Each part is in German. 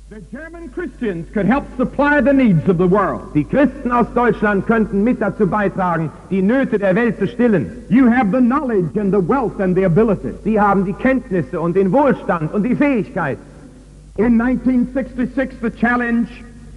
The German Christians could help supply the needs of the world. Die Christen aus Deutschland könnten mit dazu beitragen, die Nöte der Welt zu stillen. You have the knowledge and the wealth and the ability. Sie haben die Kenntnisse und den Wohlstand und die Fähigkeit. In 1966, the challenge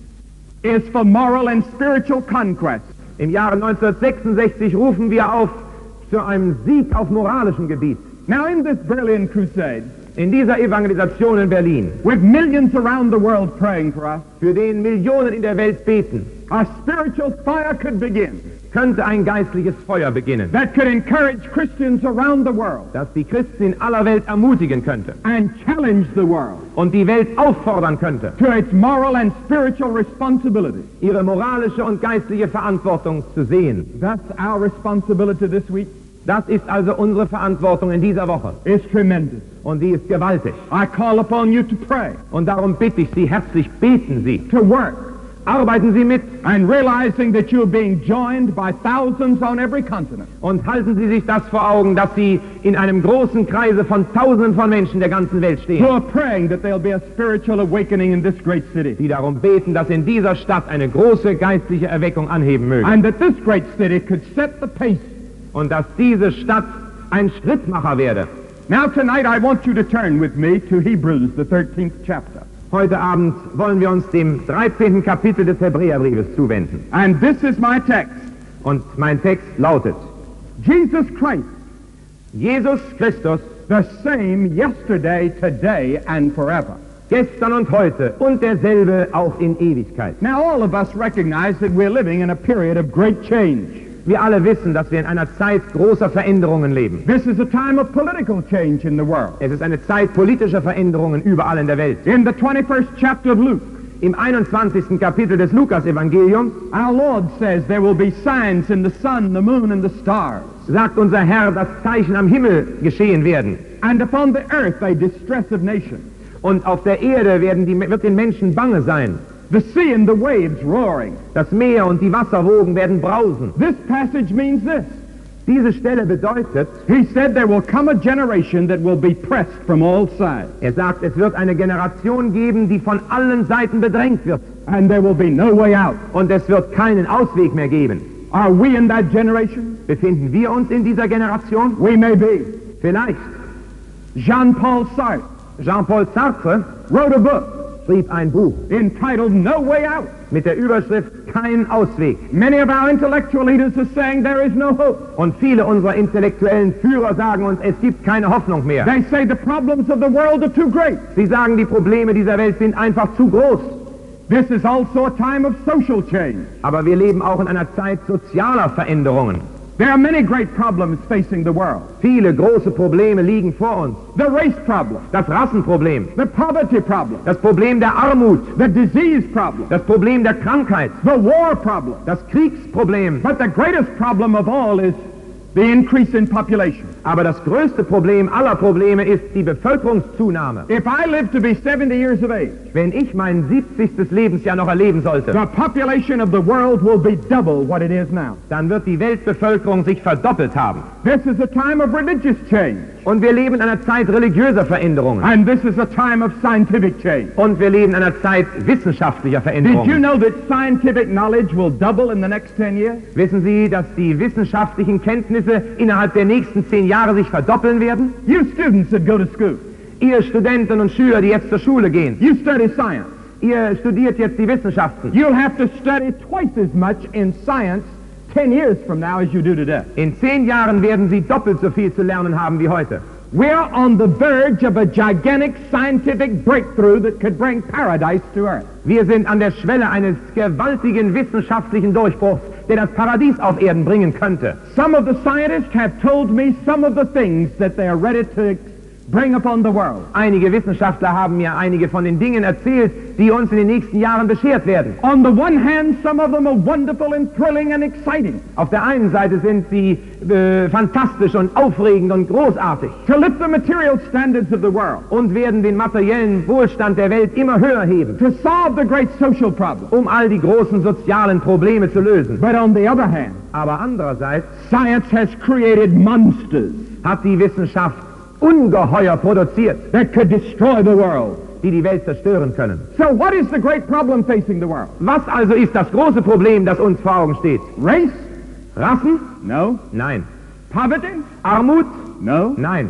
is for moral and spiritual conquest. Im Jahre 1966 rufen wir auf zu einem Sieg auf moralischem Gebiet. Now in this Berlin crusade, in dieser Evangelisation in Berlin, with millions around the world praying for us, für den Millionen in der Welt beten, a spiritual fire could begin. Könnte ein geistliches Feuer beginnen, that could encourage Christians around the world, das die Christen in aller Welt ermutigen könnte, and challenge the world, und die Welt auffordern könnte, to its moral and spiritual responsibility, ihre moralische und geistliche Verantwortung zu sehen. That's our responsibility this week. Das ist also unsere Verantwortung in dieser Woche. It's tremendous. Und die ist gewaltig. I call upon you to pray. Und darum bitte ich Sie herzlich, beten Sie. To work. Arbeiten Sie mit. And realizing that you're being joined by thousands on every continent. Und halten Sie sich das vor Augen, dass Sie in einem großen Kreise von Tausenden von Menschen der ganzen Welt stehen. Who are praying that there'll be a spiritual awakening in this great city. Die darum beten, dass in dieser Stadt eine große geistliche Erweckung anheben möge. And that this great city could set the pace. Und dass diese Stadt ein Schrittmacher werde. Now tonight I want you to turn with me to Hebrews, the 13th chapter. Heute Abend wollen wir uns dem 13. Kapitel des Hebräerbriefes zuwenden. And this is my text. Und mein Text lautet: Jesus Christ, Jesus Christus, the same yesterday, today and forever. Gestern und heute und derselbe auch in Ewigkeit. Now all of us recognize that we're living in a period of great change. Wir alle wissen, dass wir in einer Zeit großer Veränderungen leben. This is a time of political change in the world. Es ist eine Zeit politischer Veränderungen überall in der Welt. In the 21st chapter of Luke, im 21. Kapitel des Lukas-Evangeliums, our Lord says there will be signs in the sun, the moon and the stars. Sagt unser Herr, dass Zeichen am Himmel geschehen werden. And upon the earth a distress of nations. Und auf der Erde wird den Menschen bange sein. The sea and the waves roaring. Das Meer und die Wasserwogen werden brausen. This passage means this. Diese Stelle bedeutet, he said there will come a generation that will be pressed from all sides. Sagt, es wird eine Generation geben, die von allen Seiten bedrängt wird. And there will be no way out. Und es wird keinen Ausweg mehr geben. Are we in that generation? Befinden wir uns in dieser Generation? We may be. Vielleicht. Jean-Paul Sartre wrote a book. Schrieb ein Buch entitled No Way Out, mit der Überschrift Kein Ausweg. Many of our intellectual leaders are saying there is no hope. Und viele unserer intellektuellen Führer sagen uns, es gibt keine Hoffnung mehr. They say the problems of the world are too great. Sie sagen, die Probleme dieser Welt sind einfach zu groß. This is also a time of social change. Aber wir leben auch in einer Zeit sozialer Veränderungen. There are many great problems facing the world. Viele große Probleme liegen vor uns. The race problem. Das Rassenproblem. The poverty problem. Das Problem der Armut. The disease problem. Das Problem der Krankheit. The war problem. Das Kriegsproblem. But the greatest problem of all is the increase in population. Aber das größte Problem aller Probleme ist die Bevölkerungszunahme. If I live to be 70 years of age, wenn ich mein 70. Lebensjahr noch erleben sollte, the population of the world will be double what it is now. Dann wird die Weltbevölkerung sich verdoppelt haben. This is a time of religious change. Und wir leben in einer Zeit religiöser Veränderungen. And this is a time of scientific change. Und wir leben in einer Zeit wissenschaftlicher Veränderungen. Did you know that scientific knowledge will double in the next 10 years? Wissen Sie, dass die wissenschaftlichen Kenntnisse innerhalb der nächsten 10 Jahre sich verdoppeln werden? You students that go to school. Ihr Studenten und Schüler, die jetzt zur Schule gehen. You study science. Ihr studiert jetzt die Wissenschaften. You'll have to study twice as much in science 10 years from now as you do today. In 10 Jahren werden Sie doppelt so viel zu lernen haben wie heute. We're on the verge of a gigantic scientific breakthrough that could bring paradise to earth. Wir sind an der Schwelle eines gewaltigen wissenschaftlichen Durchbruchs, der das Paradies auf Erden bringen könnte. Some of the scientists have told me some of the things that they are ready to bring upon the world. Einige Wissenschaftler haben mir einige von den Dingen erzählt, die uns in den nächsten Jahren beschert werden. On the one hand, some of them are wonderful and thrilling and exciting. Auf der einen Seite sind sie fantastisch und aufregend und großartig. To lift the material standards of the world. Und werden den materiellen Wohlstand der Welt immer höher heben. To solve the great social problems. Um all die großen sozialen Probleme zu lösen. But on the other hand, aber andererseits, science has created monsters. Hat die Wissenschaft Ungeheuer produziert, that could destroy the world, die die Welt zerstören können. So what is the great problem facing the world? Was also ist das große Problem, das uns vor Augen steht? Race? Rassen? No. Nein. Poverty? Armut? No. Nein.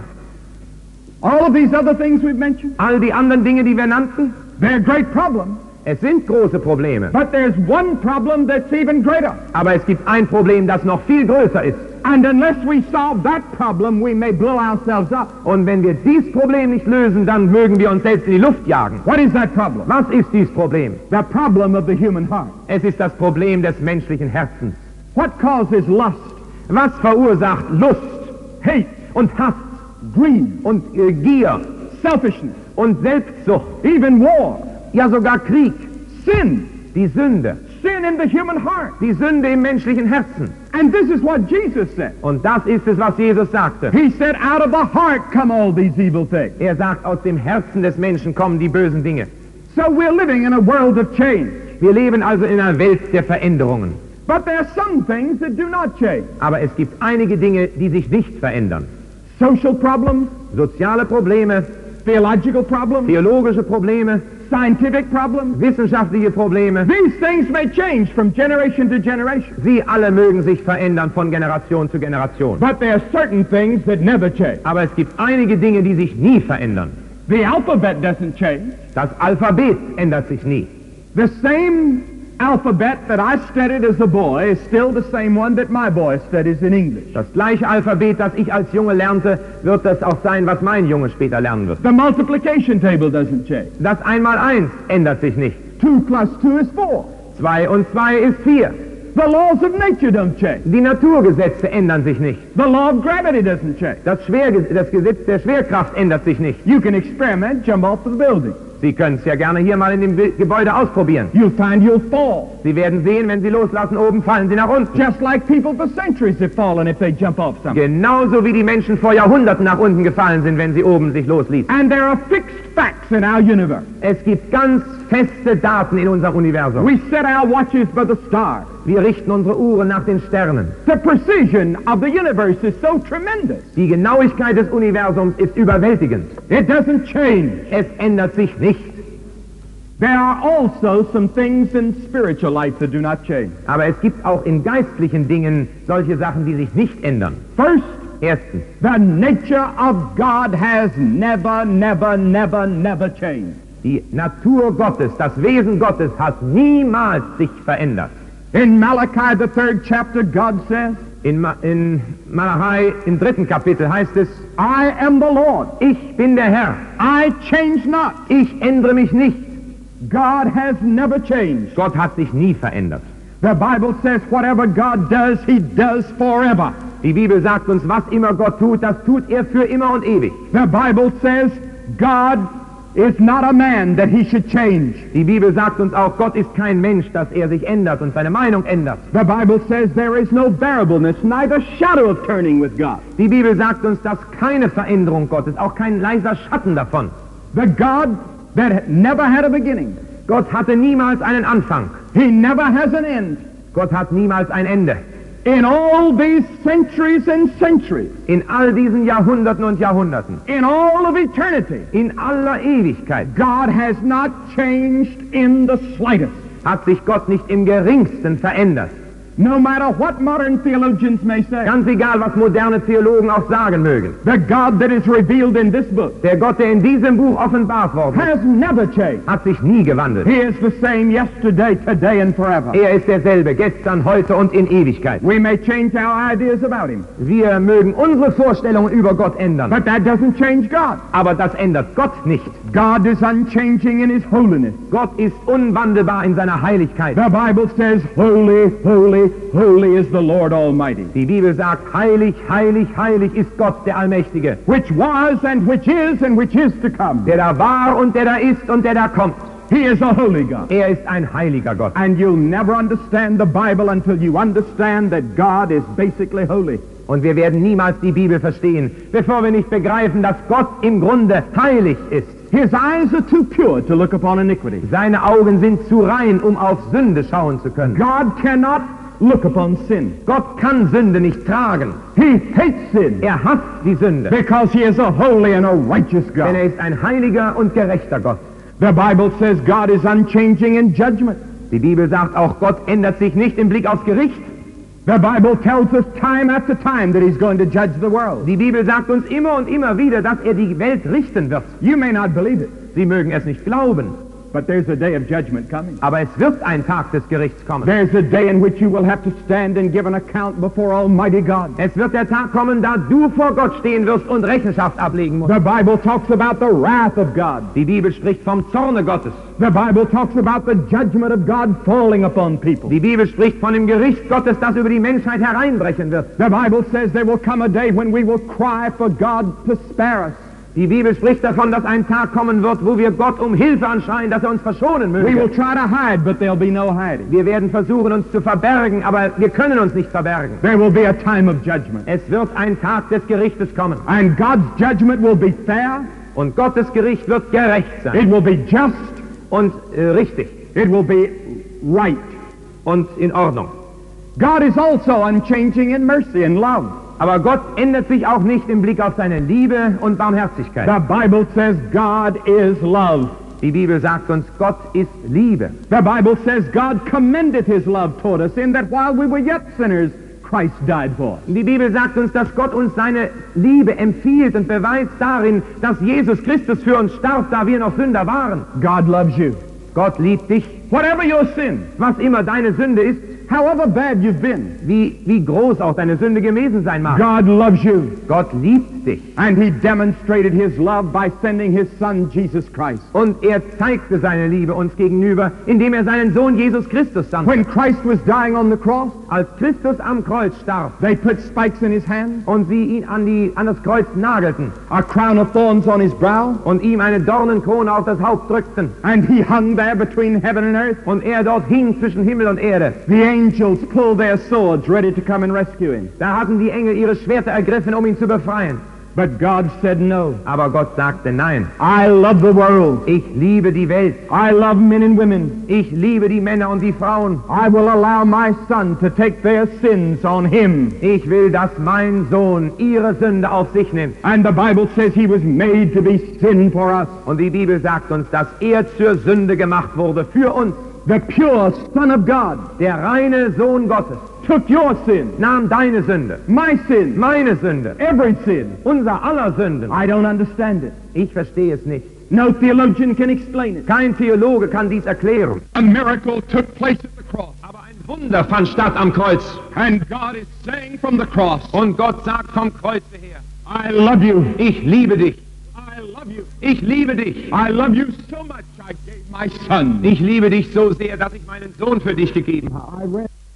All of these other things we've mentioned? All die anderen Dinge, die wir nannten? They're great problems. Es sind große Probleme. But there's one problem that's even greater. Aber es gibt ein Problem, das noch viel größer ist. And unless we solve that problem, we may blow ourselves up. Und wenn wir dieses Problem nicht lösen, dann mögen wir uns selbst in die Luft jagen. What is that problem? Was ist dieses Problem? The problem of the human heart. Es ist das Problem des menschlichen Herzens. What causes lust, Was verursacht Lust, hate, und Hass greed, und Gier selfishness, und Selbstsucht, even war, ja sogar Krieg, sin? die Sünde, Sin in the human heart. die Sünde im menschlichen Herzen. And this is what Jesus said. Und das ist es, was Jesus sagte. He said, out of the heart come all these evil things. Er sagt, aus dem Herzen des Menschen kommen die bösen Dinge. So we're living in a world of change. Wir leben also in einer Welt der Veränderungen. But there are some things that do not change. Aber es gibt einige Dinge, die sich nicht verändern. Social problems, Soziale Probleme, theological problems, theologische Probleme, scientific problems. wissenschaftliche Probleme. These things may change from generation to generation. Sie alle mögen sich verändern von Generation zu Generation. But there are certain things that never change. Aber es gibt einige Dinge, die sich nie verändern. The alphabet doesn't change. Das Alphabet ändert sich nie. The same alphabet that I studied as a boy is still the same one that my boy studies in English. Das gleiche Alphabet, das ich als Junge lernte, wird das auch sein, was mein Junge später lernen wird. The multiplication table doesn't change. Das 1×1 ändert sich nicht. 2 plus 2 is 4. 2 und 2 ist 4. The laws of nature don't change. Die Naturgesetze ändern sich nicht. The law of gravity doesn't change. Das Gesetz der Schwerkraft ändert sich nicht. You can experiment, jump off the building. Sie können es ja gerne hier mal in dem Gebäude ausprobieren. You'll find you'll fall. Sie werden sehen, wenn Sie loslassen, oben fallen Sie nach unten. Just like people for centuries have fallen if they jump off something. Genauso wie die Menschen vor Jahrhunderten nach unten gefallen sind, wenn sie oben sich losließen. And there are fixed facts in our universe. Es gibt ganz feste Daten in unserem Universum. We set our watches by the stars. Wir richten unsere Uhren nach den Sternen. The precision of the universe is so tremendous. Die Genauigkeit des Universums ist überwältigend. It doesn't change. Es ändert sich nicht. There are also some things in spiritual life that do not change. Aber es gibt auch in geistlichen Dingen solche Sachen, die sich nicht ändern. First, Erstens, the nature of God has never, never, never, never changed. die Natur Gottes, das Wesen Gottes hat niemals sich verändert. In Malachi, the 3rd chapter, God says, In Malachi, im 3. Kapitel heißt es, I am the Lord. ich bin der Herr, I change not. ich ändere mich nicht. God has never changed. Gott hat sich nie verändert. The Bible says whatever God does, He does forever. Die Bibel sagt uns, was immer Gott tut, das tut er für immer und ewig. The Bible says God is not a man that He should change. Die Bibel sagt uns auch, Gott ist kein Mensch, dass er sich ändert und seine Meinung ändert. The Bible says there is no variableness, neither shadow of turning with God. Die Bibel sagt uns, dass keine Veränderung Gottes, auch kein leiser Schatten davon. The God that never had a beginning. Gott hatte niemals einen Anfang. He never has an end. Gott hat niemals ein Ende. In all these centuries and centuries, In all diesen Jahrhunderten und Jahrhunderten, in all of eternity, in aller Ewigkeit, God has not changed in the slightest. hat sich Gott nicht im geringsten verändert. No matter what modern theologians may say, Ganz egal, was moderne Theologen auch sagen mögen. the God that is revealed in this book Der Gott, der in diesem Buch offenbart worden ist, has never changed. hat sich nie gewandelt. He is the same yesterday, today, and forever. Er ist derselbe, gestern, heute und in Ewigkeit. We may change our ideas about Him, Wir mögen unsere Vorstellungen über Gott ändern, but that doesn't change God. aber das ändert Gott nicht. God is unchanging in His holiness. Gott ist unwandelbar in seiner Heiligkeit. The Bible says, holy, holy, holy is the Lord Almighty, Die Bibel sagt, heilig, heilig, heilig ist Gott, der Allmächtige, which was and which is to come. der da war und der da ist und der da kommt. He is a holy God. Er ist ein heiliger Gott. And you'll never understand the Bible until you understand that God is basically holy. Und wir werden niemals die Bibel verstehen, bevor wir nicht begreifen, dass Gott im Grunde heilig ist. His eyes are too pure to look upon iniquity. Seine Augen sind zu rein, um auf Sünde schauen zu können. God cannot look upon sin. Gott kann Sünde nicht tragen. He hates sin Er hasst die Sünde, because He is a holy and a righteous denn God. er ist ein heiliger und gerechter Gott. The Bible says God is unchanging in judgment. Die Bibel sagt auch, Gott ändert sich nicht im Blick aufs Gericht. The Bible tells us time after time that he's going to judge the world. Die Bibel sagt uns immer und immer wieder, dass er die Welt richten wird. You may not believe it, Sie mögen es nicht glauben, but there's a day of judgment coming. aber es wird ein Tag des Gerichts kommen. There's a day in which you will have to stand and give an account before Almighty God. Es wird der Tag kommen, da du vor Gott stehen wirst und Rechenschaft ablegen musst. The Bible talks about the wrath of God. Die Bibel spricht vom Zorne Gottes. The Bible talks about the judgment of God falling upon people. Die Bibel spricht von dem Gericht Gottes, das über die Menschheit hereinbrechen wird. The Bible says there will come a day when we will cry for God to spare us. Die Bibel spricht davon, dass ein Tag kommen wird, wo wir Gott um Hilfe anschreien, dass er uns verschonen We will möge. try to hide, but there'll be no hiding. Wir werden versuchen, uns zu verbergen, aber wir können uns nicht verbergen. There will be a time of judgment. Es wird ein Tag des Gerichtes kommen. And God's judgment will be fair, Und Gottes Gericht wird gerecht sein it will be just, und richtig it will be right. und in Ordnung. God is also unchanging in mercy and love. Aber Gott ändert sich auch nicht im Blick auf seine Liebe und Barmherzigkeit. The Bible says God is love. Die Bibel sagt uns, Gott ist Liebe. The Bible says God commended his love toward us in that while we were yet sinners, Christ died for us. Die Bibel sagt uns, dass Gott uns seine Liebe empfiehlt und beweist darin, dass Jesus Christus für uns starb, da wir noch Sünder waren. God loves you. Gott liebt dich. Whatever your sin, Was immer deine Sünde ist, however bad you've been, wie groß auch deine Sünde gewesen sein mag. God loves you. Gott liebt dich. And he demonstrated his love by sending his son, Jesus Christ. Und er zeigte seine Liebe uns gegenüber, indem er seinen Sohn Jesus Christus sandte. When Christ was dying on the cross, Als Christus am Kreuz starb they put spikes in his hand, und sie ihn an das Kreuz nagelten a crown of thorns on his brow, und ihm eine Dornenkrone auf das Haupt drückten and he hung there between heaven and earth. und er dort hing zwischen Himmel und Erde. The angels pulled their swords ready to come and rescue him. Da hatten die Engel ihre Schwerter ergriffen, um ihn zu befreien. But God said no. Aber Gott sagte nein. I love the world. Ich liebe die Welt. I love men and women. Ich liebe die Männer und die Frauen. I will allow my son to take their sins on him. Ich will, dass mein Sohn ihre Sünde auf sich nimmt. And the Bible says he was made to be sin for us. Und die Bibel sagt uns, dass er zur Sünde gemacht wurde für uns. The pure Son of God Der reine Sohn Gottes took your sin, nahm deine Sünde, my sin, meine Sünde, every sin. unser aller Sünden. I don't understand it. Ich verstehe es nicht. No theologian can explain it. Kein Theologe kann dies erklären. A miracle took place at the cross. Aber ein Wunder fand statt am Kreuz. And God is saying from the cross, Und Gott sagt vom Kreuze her, I love you. ich liebe dich. I love you. Ich liebe dich. I love you so much I gave my son. Ich liebe dich so sehr, dass ich meinen Sohn für dich gegeben habe. I read